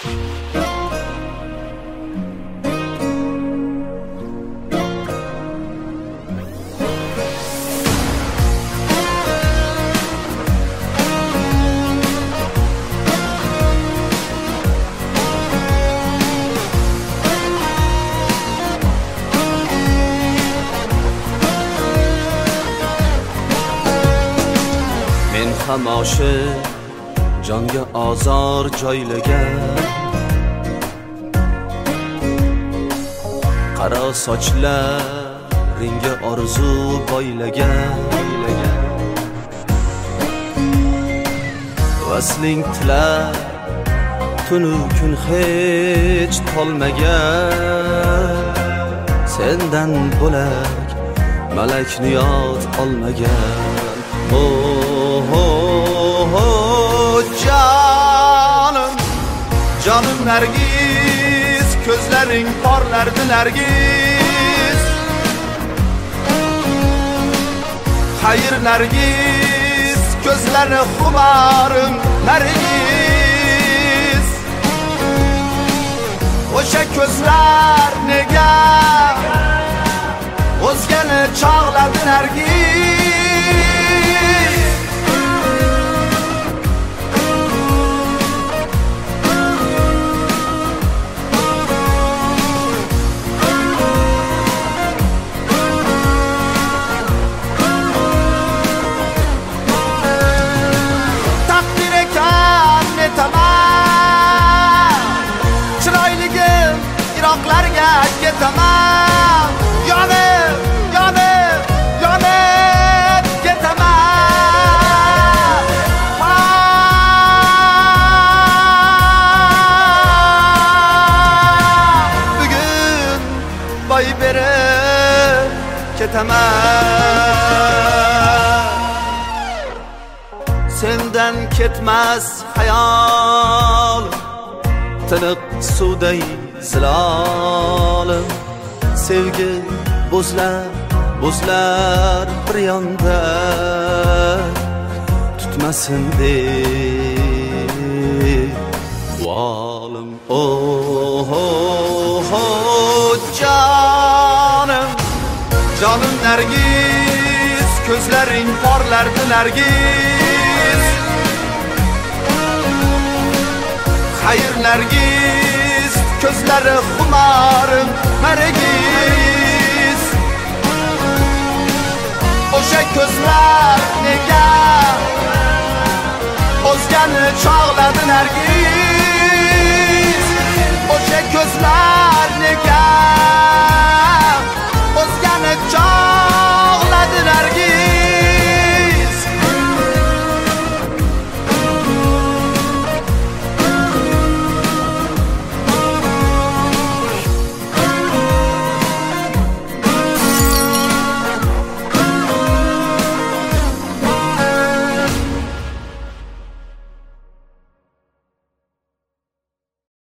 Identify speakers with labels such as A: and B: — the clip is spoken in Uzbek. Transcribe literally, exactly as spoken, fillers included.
A: ham oshiq jonga ozor joylagan qaro sochlaringga orzu boylagan vasling tilar tunu kun hech tolmagan sendan bo'lak malak niyot olmagan. Oh, oh, oh, canım, canım Nergiz, gözlerin parlardı Nergiz. Hayır Nergiz, gözlerini xumarım Nergiz. O'sha gözler nega o'zgani chog'ladi Nergiz. Iroqlarga ketaman, yonib, yonib, yonib ketaman. Bugun boy berib ketaman. Sendan ketmas hayol, tiniq suvday zilolim, sevgi bo'zlar, bo'zlar bir yonda tutmasin deb volim. Oh, oh, oh, canım, canım Nergiz, gözlerin porlardi Nergiz. Hayır Nergiz, gözleri xumarım Nergiz. O'sha gözler nega o'zgani chog'ladi Nergiz. O'sha gözler nega